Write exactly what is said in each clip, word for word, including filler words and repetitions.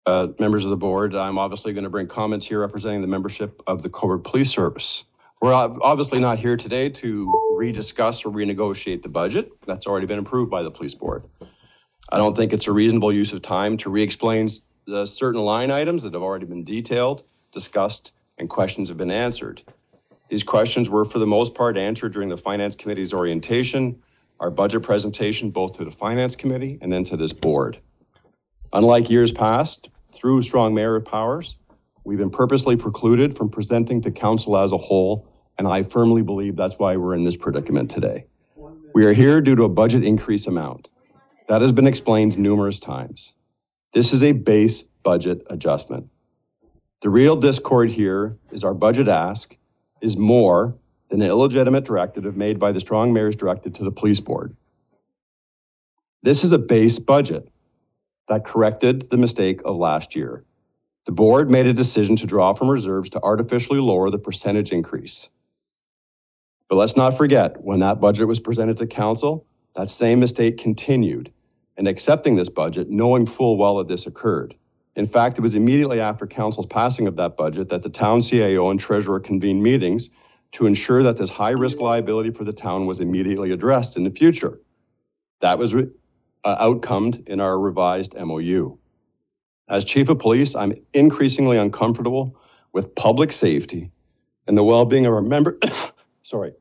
Uh, members of the board, I'm obviously going to bring comments here representing the membership of the Cobourg Police Service. We're obviously not here today to rediscuss or renegotiate the budget. That's already been approved by the police board. I don't think it's a reasonable use of time to re-explain the certain line items that have already been detailed, discussed, and questions have been answered. These questions were for the most part answered during the Finance Committee's orientation, our budget presentation, both to the Finance Committee and then to this board. Unlike years past, through strong mayor powers, we've been purposely precluded from presenting to council as a whole, and I firmly believe that's why we're in this predicament today. We are here due to a budget increase amount. That has been explained numerous times. This is a base budget adjustment. The real discord here is our budget ask is more than an illegitimate directive made by the strong mayor's directive to the police board. This is a base budget that corrected the mistake of last year. The board made a decision to draw from reserves to artificially lower the percentage increase. But let's not forget, when that budget was presented to council, that same mistake continued in accepting this budget, knowing full well that this occurred. In fact, it was immediately after council's passing of that budget that the town C A O and treasurer convened meetings to ensure that this high-risk liability for the town was immediately addressed in the future. That was uh, outcomed in our revised M O U. As chief of police, I'm increasingly uncomfortable with public safety and the well-being of our member, sorry,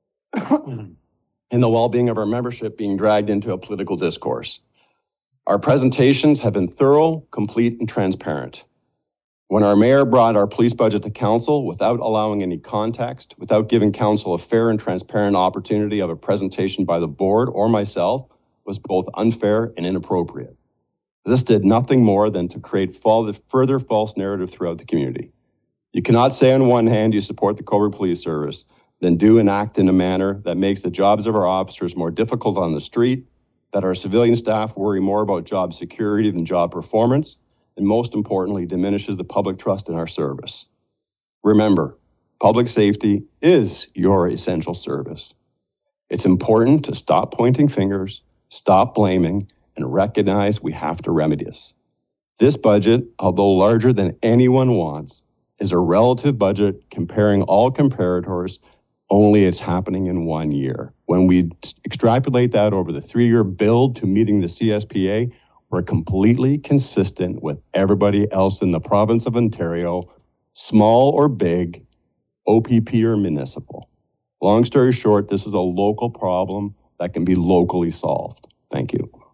and the well-being of our membership being dragged into a political discourse. Our presentations have been thorough, complete, and transparent. When our mayor brought our police budget to council without allowing any context, without giving council a fair and transparent opportunity of a presentation by the board or myself, was both unfair and inappropriate. This did nothing more than to create further false narrative throughout the community. You cannot say on one hand you support the Cobourg Police Service, then do and act in a manner that makes the jobs of our officers more difficult on the street, that our civilian staff worry more about job security than job performance, and most importantly, diminishes the public trust in our service. Remember, public safety is your essential service. It's important to stop pointing fingers, stop blaming, and recognize we have to remedy this. This budget, although larger than anyone wants, is a relative budget comparing all comparators, only it's happening in one year. When we extrapolate that over the three-year build to meeting the C S P A, we're completely consistent with everybody else in the province of Ontario, small or big, O P P or municipal. Long story short, this is a local problem that can be locally solved. Thank you.